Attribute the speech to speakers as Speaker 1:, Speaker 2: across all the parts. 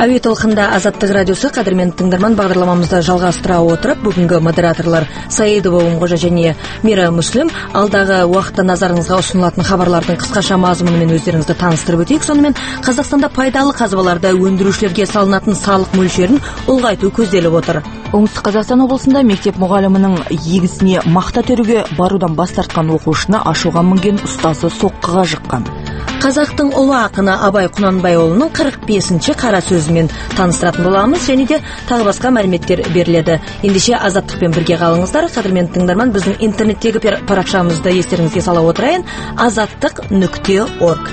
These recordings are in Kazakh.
Speaker 1: Әуе толқында Азаттық радиосы қадірмен тыңдарман бағдарламамызды жалғастыра отырып, бүгінгі модераторлар Саидова Умғожа және Мира Мүслім алдағы уақытта назарыңызға ұсынылатын хабарлардың қысқаша мазмұнымен өздеріңізді таныстырып өтейік. Сонымен Қазақстанда пайдалы қазбаларды өндірушілерге салынатын салық мөлшерін ұлғайту көзделіп отыр.
Speaker 2: Оңтүстік Қазақстан облысында мектеп мұғалімінің егісіне мақта теруге барудан бас тартқан оқушыны ашуға мінген ұстазы соққыға жыққан.
Speaker 1: Қазақтың ұлы ақыны Абай Құнанбайұлының 45-ші қара сөзімен таныстыратын боламыз, және де тағы басқа мәліметтер беріледі. Ендеше Азаттықпен бірге қалыңыздар. Қадірмен тыңдарман, біздің интернеттегі парақшамызды естеріңізге сала отырайын: azаттық.org.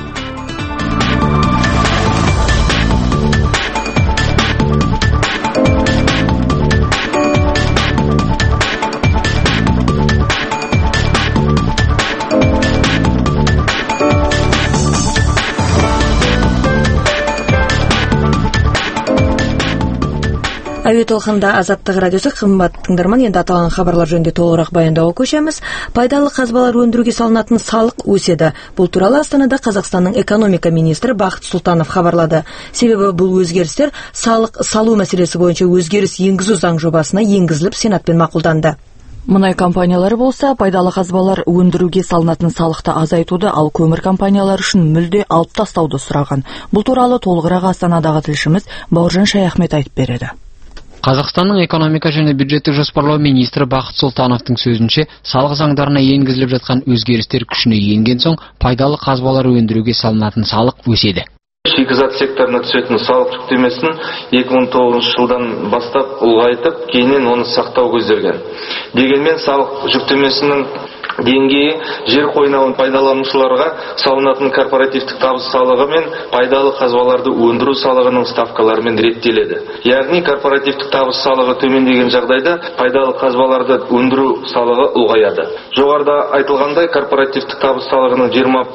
Speaker 1: Әуе толқында Азаттық радиосы. Қымбат тыңдарман, енді аталған хабарлар жөнінде толығырақ баяндауға көшеміз. Пайдалы қазбалар өндіруге салынатын салық өседі. Бұл туралы Астанада Қазақстанның экономика министрі Бақыт Сұлтанов хабарлады. Себебі бұл өзгерістер салық салу мәселесі бойынша өзгеріс енгізу заң жобасына енгізіліп, Сенатпен мақұлданды.
Speaker 2: Мұнай компаниялары болса, пайдалы қазбалар өндіруге салынатын салықты азайтуды, ал көмір компаниялары үшін мүлде алып тастауды сұраған. Бұл туралы толығырақ Астанадағы тілшіміз Бауыржан Шаяхмет айтып береді.
Speaker 3: Қазақстанның экономика және бюджеттік жоспарлау министрі Бақыт Сұлтановтың сөзінше, салық заңдарына енгізіліп жатқан өзгерістер күшіне енген соң, пайдалы қазбалар өндіруге салынатын салық өседі.
Speaker 4: Шикізат секторына түсетін салық жүктемесін 2009 жылдан бастап ұлғайтып, кейіннен оны сақтау көзделген. Дегенмен салық жүктемесінің деңгейі жер қойнауын пайдаланушыларға салынатын корпоративтік табыс салығы мен пайдалы қазбаларды өндіру салығының ставкаларымен реттеледі. Яғни корпоративтік табыс салығы төмендеген жағдайда пайдалы қазбаларды өндіру салығы ұлғаяды. Жоғарыда айтылғандай, корпоративтік табыс салығының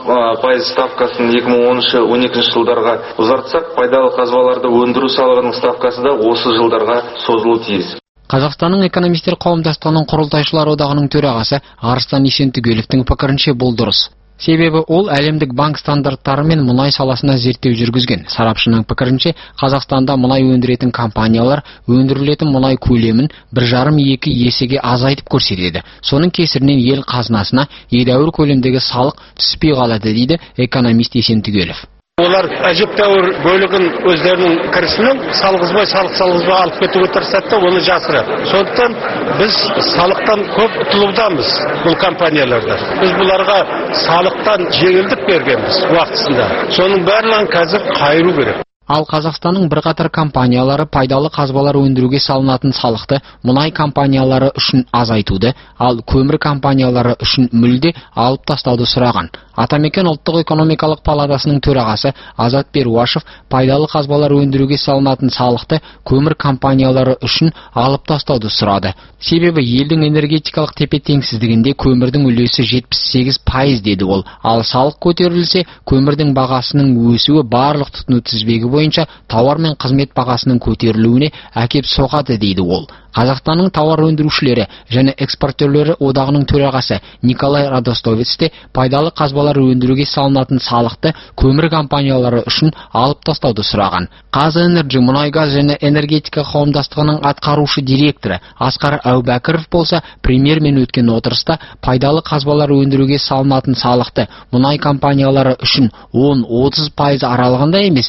Speaker 4: 20% ставкасын 2013-12 жылдарға ұзартсақ, пайдалы қазбаларды өндіру салығының ставкасы да осы жылдарға созылуы тиіс.
Speaker 3: Қазақстанның экономистер қауымдастығының құрылтайшылар одағының төрағасы Арыстан Есентүгеловтің пікірінше бұл дұрыс. Себебі ол әлемдік банк стандарттары мен мұнай саласына зерттеу жүргізген. Сарапшының пікірінше, Қазақстанда мұнай өндіретін компаниялар өндірілетін мұнай көлемін 1,5-2 есеге азайтып көрсетеді. Соның кесірінен ел қазынасына едәуір көлемдегі салық түспей қалады, дейді экономист Есентүгелов.
Speaker 5: Олар әжептәуір бөлігін өздерінің кірісінен салғызбай алып кетуге тырысады, оны жасырады. Сондықтан біз салықтан көп ұтылудамыз бұл компанияларда. Біз бұларға салықтан жеңілдік бергенбіз уақытысында. Соның барлығын қазір қайыру керек.
Speaker 3: Ал Қазақстанның бірқатар компаниялары пайдалы қазбалар өндіруге салынатын салықты мұнай компаниялары үшін азайтуды, ал көмір компаниялары үшін мүлде алып тастауды сұраған. Атамекен ұлттық экономикалық палатасының төрағасы Азат Перуашев пайдалы қазбалар өндіруге салынатын салықты көмір компаниялары үшін алып тастауды сұрады. Себебі елдің энергетикалық тепе-теңсіздігінде көмірдің үлесі 78% деді ол. Ал салық көтерілсе, көмірдің бағасының өсуі барлық тұтыну тізбегі бойынша тауар мен қызмет бағасының көтерілуіне әкеп соғады, дейді ол. Қазақстанның тауар өндірушілері және экспортерлері одағының төрағасы Николай Радостовец те пайдалы қазбалар өндіруге салынатын салықты көмір компаниялары үшін алып тастауды сұраған. Қазэнерджи мұнай-газ және энергетика қауымдастығының атқарушы директоры Асқар Әубәкіров болса, премьермен өткен отырыста пайдалы қазбалар өндіруге салынатын салықты мұнай компаниялары үшін 10-30% аралығында емес,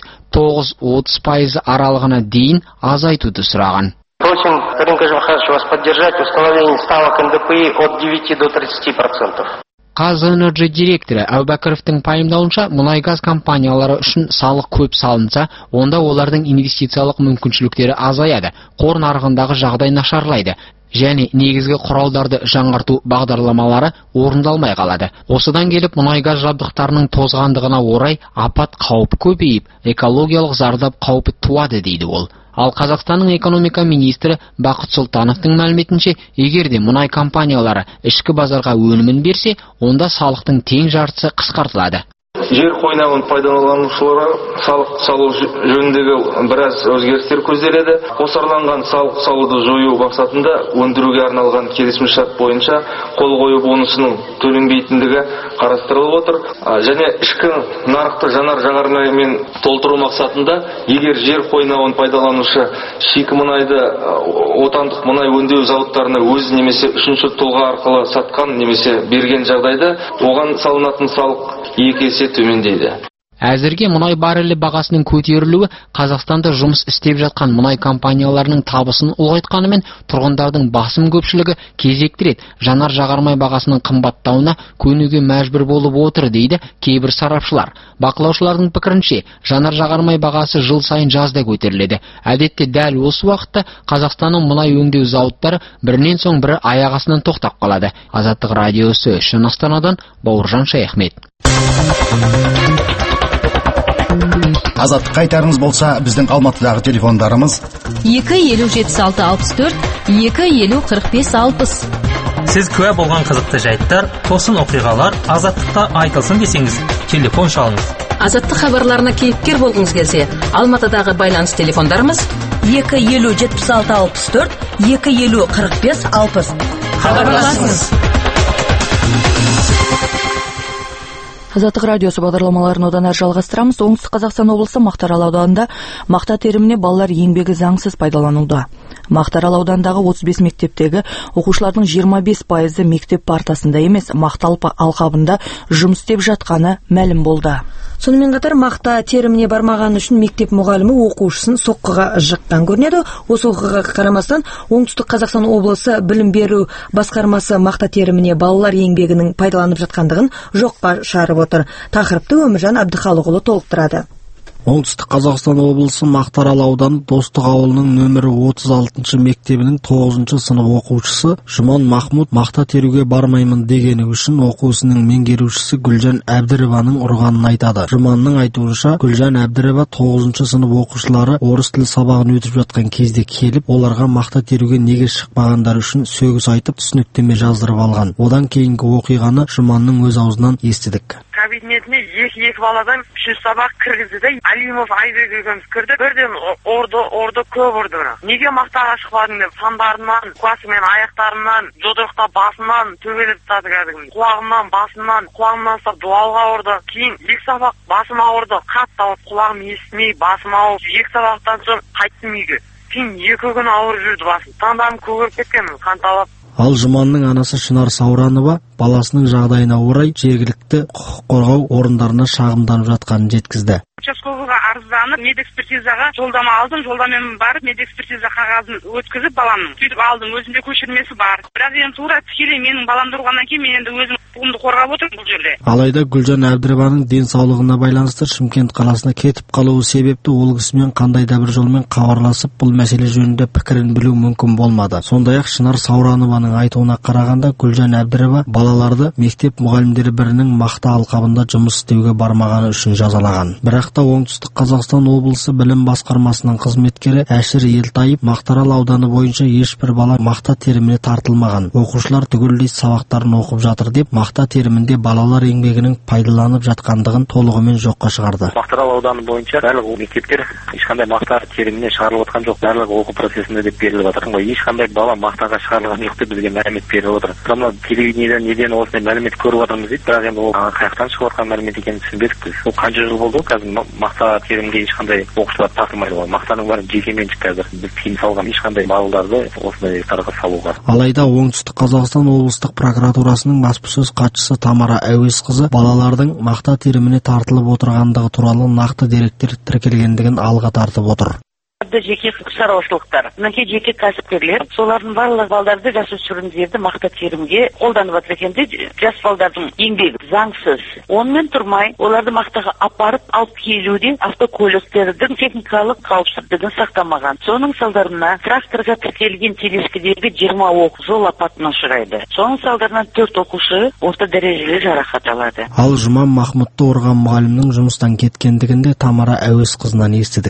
Speaker 3: 9-30% аралығына дейін азайтуды сұраған.
Speaker 6: Просим, Карин Кажимаханович, вас поддержать установление ставок НДПИ от 9 до 30%.
Speaker 3: Қазэнерджи директоры Әубәкіровтің пайымдауынша, мұнай-газ компаниялары үшін салық көп салынса, онда олардың инвестициялық мүмкіншіліктері азаяды, қор нарығындағы жағдай нашарлайды және негізгі құралдарды жаңғырту бағдарламалары орындалмай қалады. Осыдан келіп, мұнай-газ жабдықтарының тозғандығына орай апат қаупі көбейіп, экологиялық зардап қаупі туады, дейді ол. Ал Қазақстанның экономика министрі Бақыт Сұлтановтың мәліметінше, егер де мұнай компаниялары ішкі базарға өнімін берсе, онда салықтың тең жартысы қысқартылады.
Speaker 4: жер қойнауын пайдаланушыларға салық салу жөніндегі біраз өзгерістер көзделеді. Қосарланған салық салуды жою мақсатында өндіруге арналған келісімшарт бойынша қол қою бонусының төленбейтіндігі қарастырылып отыр. Және ішкі нарықты жанар-жағармаймен толтыру мақсатында егер жер қойнауын пайдаланушы шикі мұнайды отандық мұнай өңдеу зауыттарына өз немесе үшінші тұлға арқылы сатқан немесе берген жағдайда оған салынатын салық 2 есе төмендейді.
Speaker 3: Әзірге мұнай баррелі бағасының көтерілуі Қазақстанда жұмыс істеп жатқан мұнай компанияларының табысын ұлғайтқанымен, тұрғындардың басым көпшілігі кезекті рет жанар-жағармай бағасының қымбаттауына көнуге мәжбүр болып отыр дейді кейбір сарапшылар. Бақылаушылардың пікірінше, жанар-жағармай бағасы жыл сайын жазда көтеріледі. Әдетте дәл осы уақытта Қазақстанның мұнай өңдеу зауыттары бірінен соң бірі аяқ астынан тоқтап қалады. Азаттық радиосы үшін Астанадан Бауыржан Шаяхмет.
Speaker 7: Азаттық қайтарыңыз болса, біздің Алматыдағы телефондарымыз
Speaker 8: 2-50-76-64, 2-50-45-60.
Speaker 9: Сіз куә болған қызықты жайттар, тосын оқиғалар Азаттықта айтылсын десеңіз, телефон шалыңыз.
Speaker 8: Азаттық хабарларына кейіпкер болғыңыз келсе, Алматыдағы байланыс телефондарымыз
Speaker 1: 2-50-76-64, 2-50-45-60.
Speaker 8: Хабарласыңыз.
Speaker 2: Азаттық радиосы бағдарламаларын одан әрі жалғастырамыз. Оңтүстік Қазақстан облысы Мақтаарал ауданында мақта теріміне балалар еңбегі заңсыз пайдалануда. Мақтаарал аудандағы 35 мектептегі оқушылардың 25% мектеп партасында емес, мақта алқабында жұмыс істеп жатқаны мәлім болды.
Speaker 1: Сонымен қатар мақта теріміне бармаған үшін мектеп мұғалімі оқушысын соққыға жыққан көрінеді. Осы оқиғаға қарамастан Оңтүстік Қазақстан облысы білім беру басқармасы мақта теріміне балалар еңбегінің пайдаланып жатқандығын жоққа шығарып отыр. Тақырыпты Өміржан Әбдіхалықұлы толықтырады.
Speaker 10: Оңтүстік Қазақстан облысы Мақтаарал ауданы Достық ауылының нөмірі 36 мектебінің 9 сынып оқушысы Жұман Махмуд мақта теруге бармаймын дегені үшін оқушысының меңгерушісі Гүлжан Әбдірованың ұрғанын айтады. Жұманның айтуынша, Гүлжан Әбдірова 9 сынып оқушылары орыс тілі сабағын өтіп жатқан кезде келіп, оларға мақта теруге неге шықпағандар үшін сөгіс айтып, түсініктеме жаздырып алған. Одан кейінгі оқиғаны Жұманның өз аузынан естідік.
Speaker 11: Кабинетіне екі баладан үшінші сабақ кіргізді де Алимов Айбек екеуміз кірді. Бірден орды көп ұрды. Неге мақтаға шықпадың деп сандарынан, класымен аяқтарынан, жодырықта басынан төбелеп тастады кәдімгі. Құлағымнан, басымнан, құлағымнан ұстап дуалға ұрды. Кейін екі сабақ басыма ұрды. Қатты ауырып, құлағым естімей, басыма ауырып. Екі сабақтан соң қайттым үйге. Кейін 2 күн ауырып жүрді басым. Таңдарым көгеріп кеткенмін, қан талап.
Speaker 10: Ал Жұманның анасы Шынар Сауранова баласының жағдайына орай жергілікті құқық қорғау орындарына шағымданып жатқанын жеткізді.
Speaker 11: Участковыйға арызданып, медэкспертизаға жолдама алдым. Жолдамен барып, медэкспертиза қағазын өткізіп баламның. Сөйтіп алдым, өзінде көшірмесі бар. Бірақ енді тура тікелей менің баламды ұрғаннан кейін мен енді өзім құқығымды қорғап отырмын бұл жерде.
Speaker 10: Алайда Гүлжан Әбдірованың денсаулығына байланысты Шымкент қаласына кетіп қалуы себепті ол кісімен қандай да бір жолмен хабарласып, бұл мәселе жөнінде пікірін білу мүмкін болмады. Сондай-ақ Шынар Сауранованың айтуына қарағанда, Гүлжан Әбдірова балаларды мектеп мұғалімдері бірінің мақта алқабында жұмыс істеуге бармағаны үшін жазалаған. Бірақ та Оңтүстік Қазақстан облысы білім басқармасының қызметкері Әшір Елтайып Мақтаарал ауданы бойынша ешбір бала мақта теріміне тартылмаған. Оқушылар түгелдей сабақтарын оқып жатыр деп, мақта терімінде балалар еңбегінің пайдаланып жатқандығын толығымен жоққа шығарды.
Speaker 6: Мақтаарал ауданы бойынша барлық мектептер ешқандай мақта теріміне шығарылып жатқан жоқ, барлығы оқу процесінде деп беріліп жатыр. Ешқандай бала мақтаға шығарылған жоқ деп бізге мәлімет беріліп отыр. Мына телевидениеден неден осындай мәлімет көріп жатырмыз дейді, бірақ енді ол қаяқтан шығып жатқан мәлімет екенін түсінбедік біз. Ол қанша жыл болды қазір мақта терімге ешқандай оқушылар тартылмайды ғой. Мақтаның бәрі жекеменшік қазір. Біз тыйым салған ешқандай балаларды осындай тарға салуға.
Speaker 10: Алайда Оңтүстік Қазақстан облыстық прокуратурасының баспасөз хатшысы Тамара Әуесқызы балалардың мақта теріміне тартылып отырғандығы туралы нақты деректер тіркелгендігін алға тартып отыр.
Speaker 11: Жеке шаруашылықтар, мынакей жеке кәсіпкерлер, солардың барлық балдарды, жасөспірімдерді мақта терімге қолданып жатыр екен де, жас балдардың еңбегі заңсыз. Онымен тұрмай, оларды мақтаға апарып алып келуде автокөліктердің техникалық қауіпсіздігін сақтамаған. Соның салдарына тракторға тіркелген телескідегі 20 оқ жол апатына ұшырайды. Соның салдарынан 4 оқушы орта дәрежелі жарақат алады.
Speaker 10: Ал Жұман Махмудты ұрған мұғалімнің жұмыстан кеткендігінде Тамара Әуесқызынан естідік.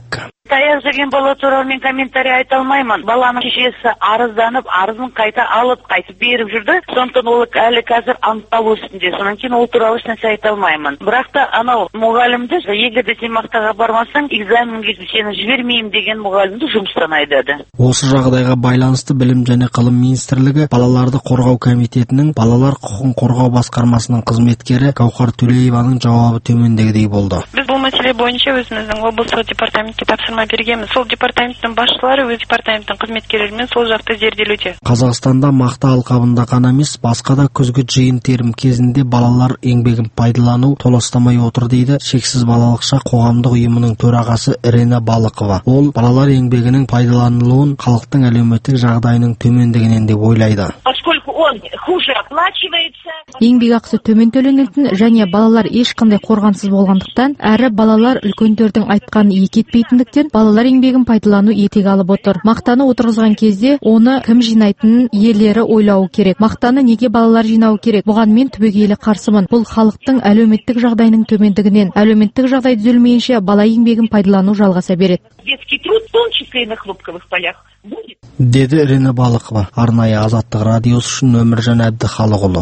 Speaker 12: Таяқ жеген бала туралы мен комментарий айта алмаймын. Баланың шешесі арызданып, арызын қайта алып, қайтып беріп жүрді. Сондықтан ол әлі қазір анықталу үстінде. Сонан кейін ол туралы ешнәрсе айта алмаймын. Бірақ та анау мұғалімді, егер де сен мақтаға бармасаң, экзаменге сені жібермеймін деген мұғалімді жұмыстан айдады.
Speaker 10: Осы жағдайға байланысты Білім және Ғылым министрлігі балаларды қорғау комитетінің балалар құқығын қорғау басқармасының қызметкері Гаухар Төлееваның жауабы төмендегідей болды.
Speaker 13: Біз бұл мәселе бойынша өзіміздің облыстық департаментке тапсырма бергенбіз. Сол департаменттің басшылары өз департаменттің қызметкерлерімен сол жақты зерделеуде.
Speaker 10: Қазақстанда мақта алқабында ғана емес, басқа да күзгі жиын терім кезінде балалар еңбегін пайдалану толастамай отыр дейді Шексіз балалықша қоғамдық ұйымының төрағасы Ирина Балықова. Ол балалар еңбегінің пайдаланылуын халықтың әлеуметтік жағдайының төмендігінен деп ойлайды.
Speaker 14: Еңбек ақысы төмен төленетін және балалар ешқандай қорғансыз болғандықтан, әрі балалар үлкендердің айтқанын екі етпейтіндіктен балалар еңбегін пайдалану етек алып отыр. Мақтаны отырғызған кезде оны кім жинайтынын иелері ойлауы керек. Мақтаны неге балалар жинауы керек? Бұған мен түбегейлі қарсымын. Бұл халықтың әлеуметтік жағдайының төмендігінен. Әлеуметтік жағдай түзелмейінше бала еңбегін пайдалану жалғаса береді.
Speaker 10: Деді Ирина Балықова. Арнайы Азаттық радиосы үшін Өміржан Әбдіхалықұлы.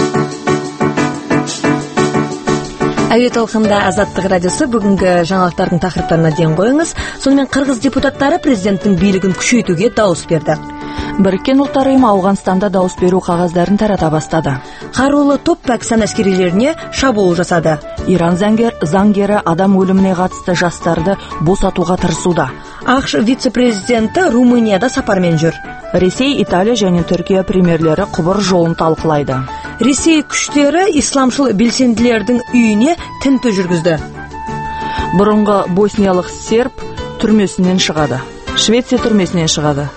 Speaker 1: Әуе толқында Азаттық радиосы бүгінгі жаңалықтардың тақырыптарына ден қойыңыз. Сонымен қырғыз депутаттары президенттің билігін күшейтуге дауыс берді.
Speaker 2: Біріккен ұлттар ұйымы Ауғанстанда дауыс беру қағаздарын тарата бастады.
Speaker 1: Қарулы топ Пәкістан әскерилеріне шабуыл жасады.
Speaker 2: Иран заңгері адам өліміне қатысты жастарды босатуға тырысуда.
Speaker 1: ақш вице-президенті Румынияда сапармен жүр.
Speaker 2: Ресей, Италия және Түркия премьерлері құбыр жолын талқылайды.
Speaker 1: Ресей күштері исламшыл белсенділердің үйіне тінту жүргізді.
Speaker 2: Бұрынғы босниялық серб түрмесінен шығады. Швеция түрмесінен шығады.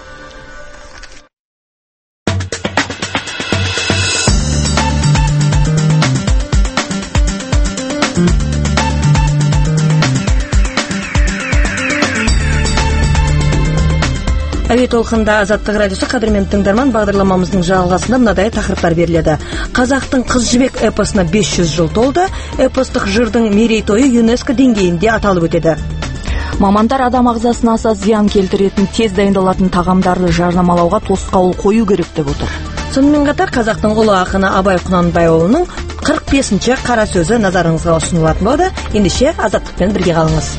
Speaker 1: Әуе толқында Азаттық радиосы, қадірмен тыңдарман, бағдарламамыздың жалғасында мынадай тақырыптар беріледі. Қазақтың қыз жібек эпосына 500 жыл толды. Эпостық жырдың мерейтойы ЮНЕСКО деңгейінде аталып өтеді.
Speaker 2: Мамандар адам ағзасына аса зиян келтіретін тез дайындалатын тағамдарды жарнамалауға тосқауыл қою керек деп отыр.
Speaker 1: Сонымен қатар қазақтың ұлы ақыны Абай Құнанбайұлының 45-ші қара сөзі назарыңызға ұсынылатын болады. Ендеше Азаттықпен бірге қалыңыз.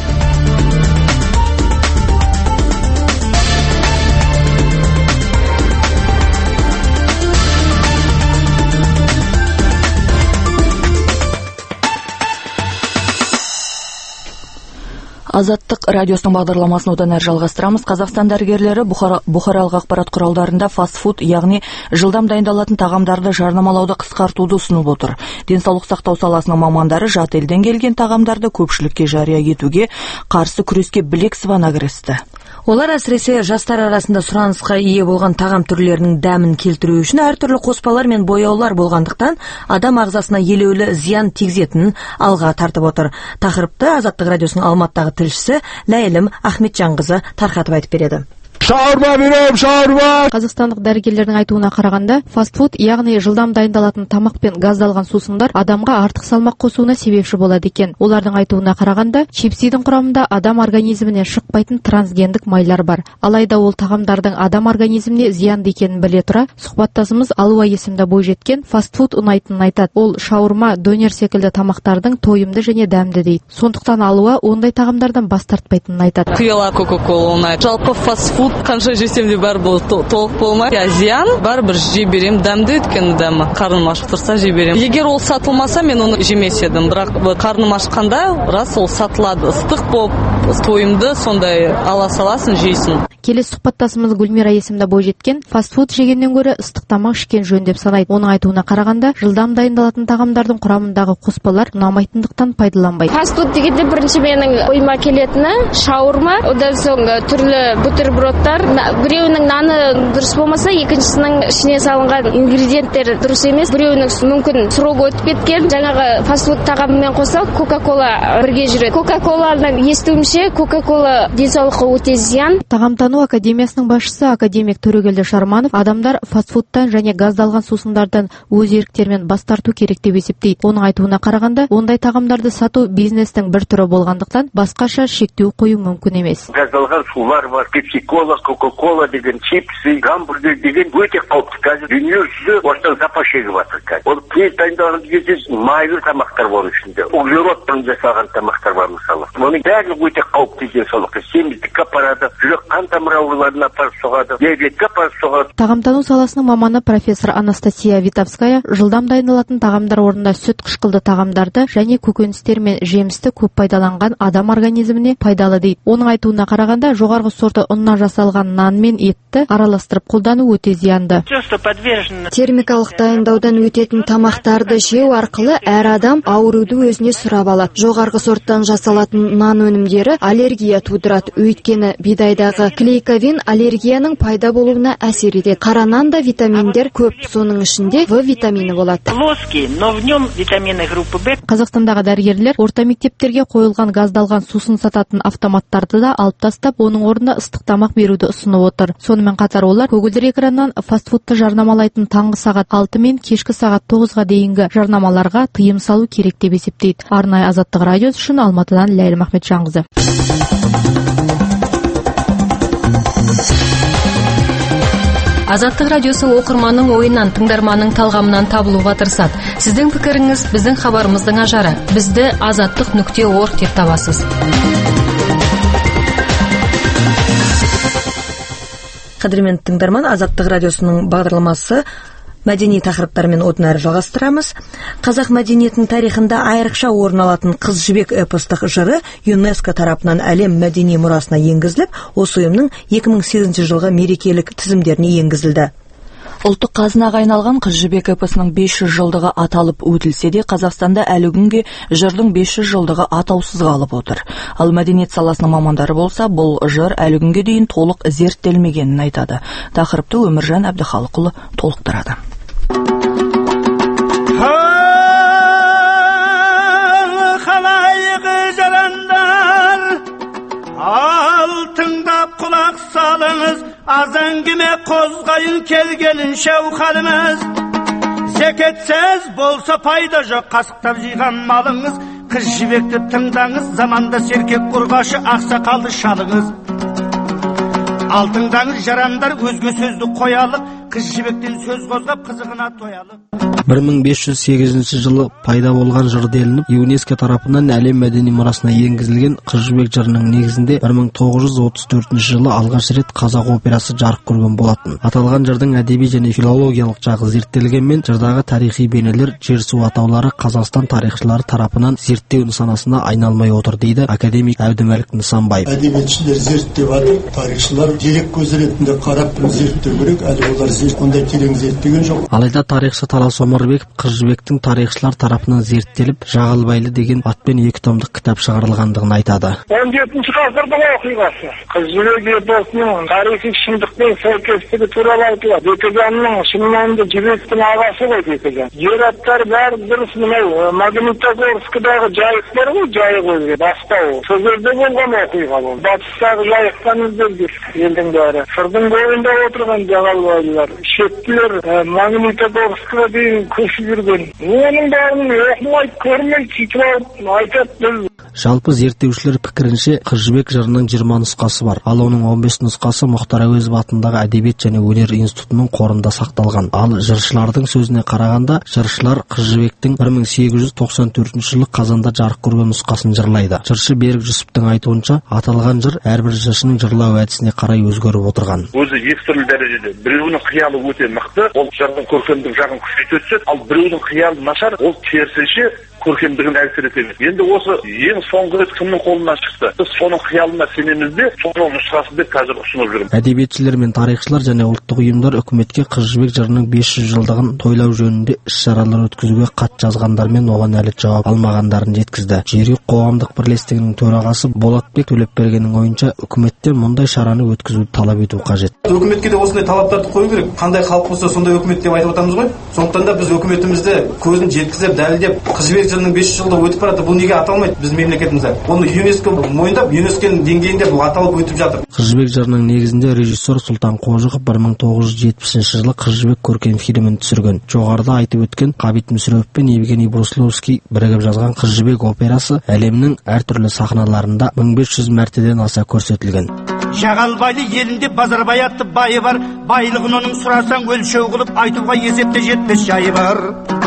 Speaker 2: Азаттық радиосының бағдарламасын одан әрі жалғастырамыз. Қазақстан дәрігерлері бұқаралық ақпарат құралдарында фастфуд, яғни жылдам дайындалатын тағамдарды жарнамалауды қысқартуды ұсынып отыр. Денсаулық сақтау саласының мамандары жат елден келген тағамдарды көпшілікке жария етуге қарсы күреске білек сыбана кірісті.
Speaker 1: Олар әсіресе жастар арасында сұранысқа ие болған тағам түрлерінің дәмін келтіру үшін әртүрлі қоспалар мен бояулар болғандықтан адам ағзасына елеулі зиян тигізетінін алға тартып отыр. Тақырыпты Азаттық радиосының Алматыдағы тілшісі Ләйлім Ахметжанқызы тарқатып айтып береді.
Speaker 15: Шаурма берем, шаурма!
Speaker 14: Қазақстандық дәрігерлердің айтуына қарағанда, фастфуд, яғни жылдам дайындалатын тамақ пен газдалған сусындар адамға артық салмақ қосуына себепші болады екен. Олардың айтуына қарағанда, чипсидің құрамында адам организміне шықпайтын трансгендік майлар бар. Алайда ол тағамдардың адам организміне зиянды екенін біле тұра, сұхбаттасымыз Алуа есімді бойжеткен фастфуд ұнайтынын айтады. Ол шаурма, донер секілді тамақтардың тойымды және дәмді дейді. Сондықтан Алуа ондай тағамдардан бас тартпайтынын айтады.
Speaker 16: Құйыла Кока-кола ұнайды. Жалпы фастфуд қанша жесем де бар бұл толық болмайды. Зиян бәрібір жей берем, дәмді өйткені дәмі. Қарным ашып тұрса жей берем. Егер ол сатылмаса, мен оны жемес едім. Бірақ қарным ашқанда рас ол сатылады. Ыстық болып, тойымды сондай ала саласын жейсің.
Speaker 14: Келесі сұхбаттасымыз Гүлмира есімді бойжеткен фастфуд жегеннен гөрі ыстық тамақ ішкен жөн деп санайды. Оның айтуына қарағанда, жылдам дайындалатын тағамдардың құрамындағы қоспалар ұнамайтындықтан пайдаланбайды.
Speaker 17: Фастфуд дегенде бірінші менің ойыма келетіні шаурма, одан соң түрлі бутерброд жақтар. Біреуінің наны дұрыс болмаса, екіншісінің ішіне салынған ингредиенттер дұрыс емес. Біреуінің мүмкін срогы өтіп кеткен. Жаңағы фастфуд тағамымен қоса Кока-кола бірге жүреді. Кока-коладан естуімше, Кока-кола денсаулыққа өте зиян.
Speaker 14: Тағамтану академиясының басшысы академик Төрегелді Шарманов адамдар фастфудтан және газдалған сусындардан өз еріктерімен бас тарту керек деп есептейді. Оның айтуына қарағанда, ондай тағамдарды сату бизнестің бір түрі болғандықтан басқаша шектеу қою мүмкін емес.
Speaker 18: Газдалған сулар бар, пепси-кола, кока-кола деген, чипсы, гамбургер деген өте қауіпті. Қазір дүние жүзі осыдан запас шегіп жатыр. Ол тез дайындалған кезде майлы тамақтар бар ішінде. Углеродтан жасалған тамақтар бар мысалы. Оның бәрі өте қауіпті денсаулыққа. Семіздікке апарады, жүрек қан тамыр ауруларына апарып соғады, диабетке апарып соғады.
Speaker 14: Тағамтану саласының маманы профессор Анастасия Витовская жылдам дайындалатын тағамдар орнында сүт қышқылды тағамдарды және көкөністер мен жемісті көп пайдаланған адам организміне пайдалы дейді. Оның айтуына қарағанда, жоғарғы сорты ұннан жасалған нан мен етті араластырып қолдану өте зиянды.
Speaker 19: Термикалық дайындаудан өтетін тамақтарды жеу арқылы әр адам ауруды өзіне сұрап алады. Жоғарғы сорттан жасалатын нан өнімдері аллергия тудырады, өйткені бидайдағы клейковин аллергияның пайда болуына әсер етеді. Қара нанда витаминдер көп, соның ішінде В витамині болады.
Speaker 14: Қазақстандағы дәрігерлер орта мектептерге қойылған газдалған сусын сататын автоматтарды да алып тастап, оның орнына ыстық тамақ беруді ұсынып отыр. Сонымен қатар олар көгілдір экраннан фастфудты жарнамалайтын таңғы сағат 6 мен кешкі сағат 9-ға дейінгі жарнамаларға тыйым салу керек деп есептейді. Арнайы Азаттық радиосы үшін Алматыдан Ләйлім Ахметжанқызы.
Speaker 8: Азаттық радиосы оқырманның ойынан, тыңдарманның талғамынан табылуға тырысады. Сіздің пікіріңіз біздің хабарымыздың ажары. Бізді azatliq.org деп табасыз.
Speaker 1: Қадірмен тыңдарман, Азаттық радиосының бағдарламасы мәдени тақырыптармен одан әрі жалғастырамыз. Қазақ мәдениетінің тарихында айрықша орын алатын Қыз жібек эпостық жыры ЮНЕСКО тарапынан әлем мәдени мұрасына енгізіліп, осы ұйымның 2008 жылғы мерекелік тізімдеріне енгізілді.
Speaker 2: Ұлттық қазынаға айналған Қыз жібек эпосының 500 жылдығы аталып өтілсе де, Қазақстанда әлі күнге жырдың 500 жылдығы атаусыз қалып отыр. Ал мәдениет саласының мамандары болса, бұл жыр әлі күнге дейін толық зерттелмегенін айтады. Тақырыпты Өміржан Әбдіхалықұлы толықтырады.
Speaker 20: Алтыңдап құлақ салыңыз, аз әңгіме қозғайын келгенін шауқалымыз. Зекетсіз болса пайда жоқ, қасықтап жиған малыңыз. Қыз жібекті тыңдаңыз, заманда серкек ұрғашы ақсақалды шалыңыз. Алтыңдаңыз жарандар, өзге сөзді қоялық, қыз жібектен сөз қозғап қызығына тоялық.
Speaker 10: 1508 жылы пайда болған жыр делініп, ЮНЕСКО тарапынан әлем мәдени мұрасына енгізілген Қыз жібек жырының негізінде 1934 жылы алғаш рет қазақ операсы жарық көрген болатын. Аталған жырдың әдеби және филологиялық жағы зерттелгенмен, жырдағы тарихи бейнелер, жер-су атаулары Қазақстан тарихшылары тарапынан зерттеу нысанасына айналмай отыр дейді академик Әбдімәлік Нысанбаев.
Speaker 21: Әдебиетшілер зерттеп жатыр, тарихшылар дерек көзі ретінде қарап зерттеу керек, әлі олар ондай терең зерттеген жоқ.
Speaker 10: Алайда тарихшы Талас Омарбеков Қыз жібектің тарихшылар тарапынан зерттеліп, Жағылбайлы деген атпен 2 томдық кітап шығарылғандығын айтады.
Speaker 22: 17-ші ғасырдың оқиғасы. Қыз жібек эпосының тарихи шындықпен сәйкестігі туралы айтылады. Бекежанның шын мәнінде жібектің ағасы ғой Бекежан. Жер аттар бәрі дұрыс, мынау Магнитогорскідағы жайық бар ғой, жайық өзі бастау. Сол жерде болған оқиға бұл. Батыстағы жайықтан ізделген елдің бәрі. Сырдың бойында отырған Жағалбайлар, шеттілер Магнитогорскіге дейін көшіп жүрген. Оның бәрін оқымайды, көрмейді, сөйтіп айтады.
Speaker 10: Жалпы зерттеушілер пікірінше Қыз жібек жырының 20 нұсқасы бар, ал оның 15 нұсқасы Мұхтар Әуезов атындағы әдебиет және өнер институтының қорында сақталған. Ал жыршылардың сөзіне қарағанда, жыршылар Қыз жібектің 1894 жылы қазанда жарық көрген нұсқасын жырлайды. Жыршы Берік Жүсіптің айтуынша, аталған жыр әрбір жыршының жырлау әдісіне қарай өзгеріп отырған.
Speaker 23: Өзі екі түрлі дәрежеде. Біреуінің қиялы өте мықты, ол жырдың көркемдік жағын күшейте түседі, ал біреудің қиялы нашар, ол керісінше көркемдігін әлсіретеді. Енді осы ең соңғы рет кімнің қолынан шықты? Біз соның қиялына сенеміз де, соның нұсқасы деп қазір ұсынып жүрміз.
Speaker 10: Әдебиетшілер мен тарихшылар және ұлттық ұйымдар үкіметке Қыз жібек жырының 500 жылдығын тойлау жөнінде іс-шаралар өткізуге хат жазғандармен оған әлі жауап алмағандарын жеткізді. Жерұйық қоғамдық бірлестігінің төрағасы Болатбек Төлепбергеннің ойынша, үкіметтен мұндай шараны өткізуді талап ету қажет.
Speaker 3: Үкіметке де осындай талаптарды қою керек. Қандай халық болса сондай үкімет деп айтып отырмыз ғой. Сондықтан да біз үкіметімізді көзін жеткізіп, дәлелдеп, Қыз жібек жырының 500 жылдығы өтіп барады. Бұл неге аталмайды біздің мемлекетімізде? Оны ЮНЕСКО мойындап, ЮНЕСКОның деңгейінде бұл аталып өтіп жатыр.
Speaker 10: Қыз жібек жырының негізінде режиссер Сұлтан Қожықов 1970 жылы Қыз жібек көркем фильмін түсірген. Жоғарыда айтып өткен Қабит Мүсірепов пен Евгений Брусловский бірігіп жазған Қыз жібек операсы әлемнің әртүрлі сахналарында 1500 мәртеден аса көрсетілген.
Speaker 20: Жағалбайлы елінде Базарбай атты байы бар, байлығын оның сұрасаң өлшеу қылып айтуға есепте жетпес жайы бар.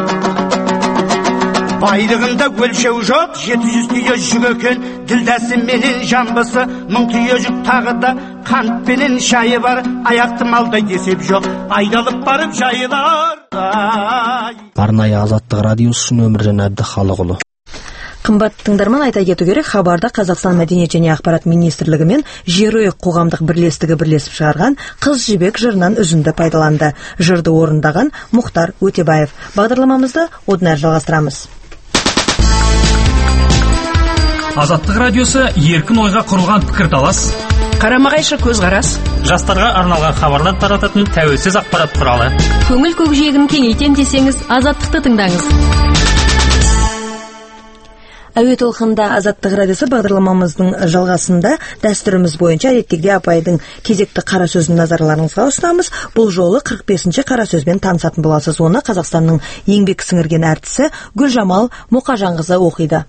Speaker 20: Байлығында өлшеу жоқ, 700 түйе жүк екен, ділдәсі менен жамбысы, 1000 түйе жүк тағы да қант пенен шайы бар, аяқты малда есеп жоқ, айдалып барып жайылар.
Speaker 10: Арнайы Азаттық радиосы үшін Өміржан Әбдіхалықұлы.
Speaker 1: Қымбатты тыңдарман, айта кету керек, хабарда Қазақстан мәдениет және ақпарат министрлігі мен Жерұйық қоғамдық бірлестігі бірлесіп шығарған Қыз жібек жырынан үзінді пайдаланды. Жырды орындаған Мұхтар Өтебаев. Бағдарламамызды одан әрі жалғастырамыз.
Speaker 9: Азаттық радиосы еркін ойға құрылған пікірталас,
Speaker 4: қарама-қайшы көзқарас,
Speaker 9: жастарға арналған хабарлар тарататын тәуелсіз ақпарат құралы.
Speaker 8: Көңіл көкжиегін кеңейтем десеңіз, Азаттықты тыңдаңыз.
Speaker 1: Әуе толқында Азаттық радиосы бағдарламамыздың жалғасында дәстүріміз бойынша әдеттегідей апайдың кезекті қара сөзін назарларыңызға ұсынамыз. Бұл жолы 45-ші қара сөзбен танысатын боласыз. Оны Қазақстанның еңбек сіңірген әртісі Гүлжамал Мұқажанқызы оқиды.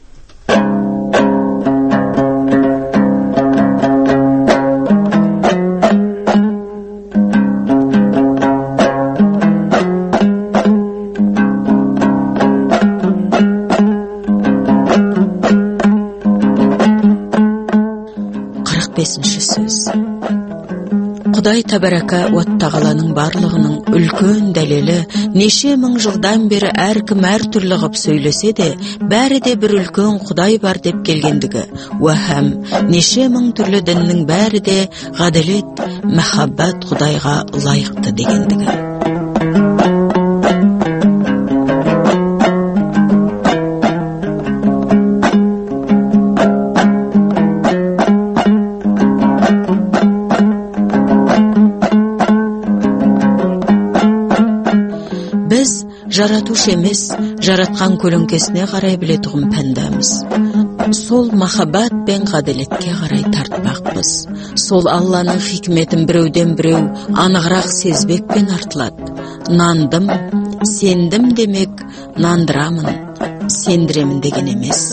Speaker 4: Құдай тәбәрәка уәт-тағаланың барлығының үлкен дәлелі, неше мың жылдан бері әркім әртүрлі ғып сөйлесе де, бәрі де бір үлкен Құдай бар деп келгендігі, уәһәм, неше мың түрлі діннің бәрі де ғаділет, мәхаббат Құдайға лайықты дегендігі. Жаратушы емес, жаратқан көлеңкесіне қарай білетұғым пәндамыз. Сол махаббат пен ғаділетке қарай тартпақпыз. Сол Алланың хикметін біреуден біреу анығырақ сезбекпен артылады. Нандым, сендім демек, нандырамын, сендіремін деген емес.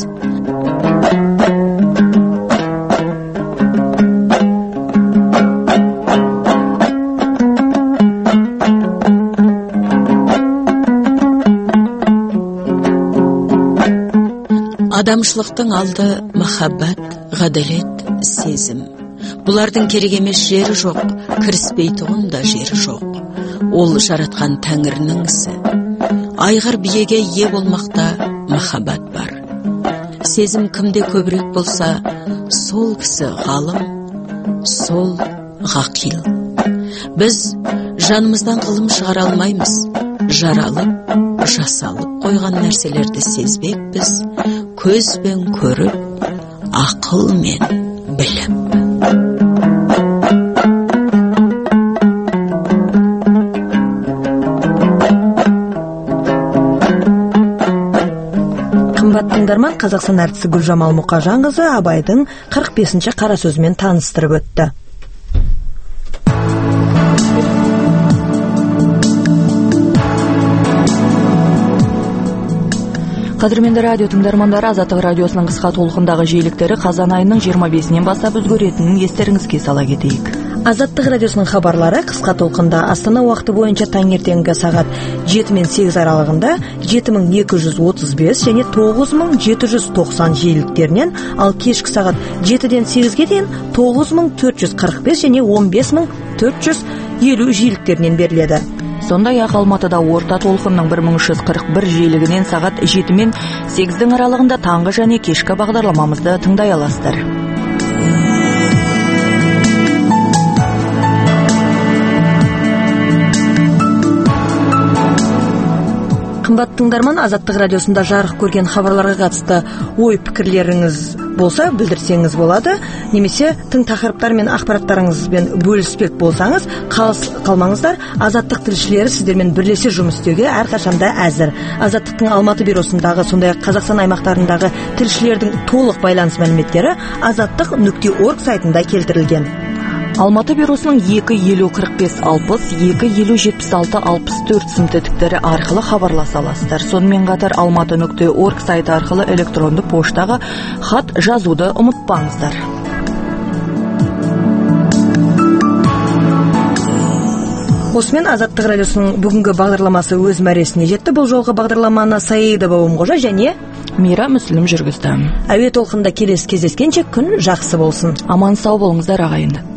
Speaker 4: Адамшылықтың алды махаббат, ғаділет, сезім. Бұлардың керек емес жері жоқ, кіріспейтұғын да жері жоқ. Ол жаратқан Тәңірінің ісі. Айғыр биеге ие болмақта махаббат бар. Сезім кімде көбірек болса, сол кісі ғалым, сол ғақил. Біз жанымыздан ғылым шығара алмаймыз. Жаралып, жасалып қойған нәрселерді сезбекпіз, көзбен көріп, ақылмен біліп.
Speaker 1: Қымбатты тыңдарман, Қазақстан әртісі Гүлжамал Мұқажанқызы Абайдың 45-ші қара сөзімен таныстырып өтті.
Speaker 2: Қадірменді радио тыңдармандары, Азаттық радиосының қысқа толқындағы жиіліктері қазан айының 25-нен бастап өзгеретінін естеріңізге сала кетейік.
Speaker 1: Азаттық радиосының хабарлары қысқа толқында Астана уақыты бойынша таңертеңгі сағат 7 мен 8 аралығында 7235 және 9790 жиіліктерінен, ал кешкі сағат 7-ден 8-ге дейін 9445 және 15450 жиіліктерінен беріледі.
Speaker 2: Сондай-ақ Алматыда орта толқынның 1341 жиілігінен сағат 7 мен 8 аралығында таңғы және кешкі бағдарламамызды тыңдай аласыздар.
Speaker 1: Қымбатты тыңдарман, Азаттық радиосында жарық көрген хабарларға қатысты ой пікірлеріңіз болса білдірсеңіз болады, немесе тың тақырыптар мен ақпараттарыңызбен бөліспек болсаңыз, қалмаңыздар. Азаттық тілшілері сіздермен бірлесе жұмыс істеуге әрқашанда әзір. Азаттықтың Алматы бюросындағы, сондай-ақ Қазақстан аймақтарындағы тілшілердің толық байланыс мәліметтері azattiq.org сайтында келтірілген.
Speaker 2: Алматы бюросының 2504560, 2507664 сым тетіктері арқылы хабарласа аласыздар. Сонымен қатар almaty.org сайты арқылы электронды поштаға хат жазуды ұмытпаңыздар.
Speaker 1: Осымен Азаттық радиосының бүгінгі бағдарламасы өз мәресіне жетті. Бұл жолғы бағдарламаны Саида Бабамқожа және
Speaker 2: Мира Мүслім жүргізді.
Speaker 1: Әуе толқында келесі кездескенше күн жақсы болсын.
Speaker 2: Аман сау болыңыздар ағайынды.